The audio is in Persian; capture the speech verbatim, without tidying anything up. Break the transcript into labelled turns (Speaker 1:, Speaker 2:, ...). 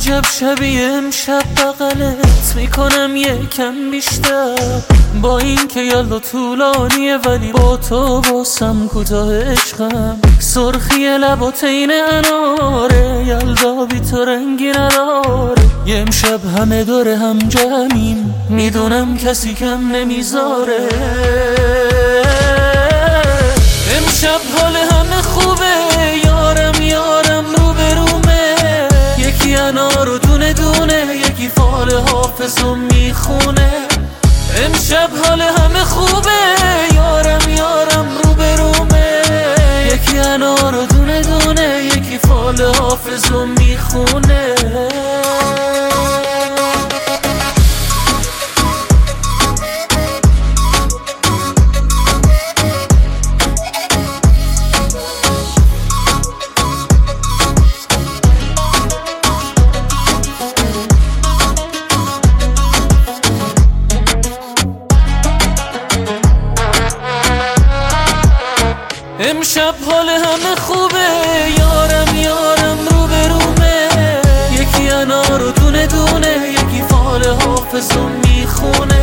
Speaker 1: عجب شبیه امشب بغلت میکنم یکم بیشتر، با این که یلا طولانیه ولی با تو باسم کوتاه عشقم. سرخی لبات این اناره، یلدا بی تو رنگی نداره. یه امشب همه داره هم جمعیم، میدونم کسی کم نمیذاره. امشب حال همه خوبه، یارم یارم رو به رومه. یکی انار و دونه دونه، یکی فال حافظو میخونه. امشب حال همه خوبه، یارم یارم رو به رومه. یکی انار و دونه دونه، یکی فال حافظو میخونه. امشب حال همه خوبه، یارم یارم رو به رومه. یکی انار و دونه دونه، یکی فال حافظو میخونه.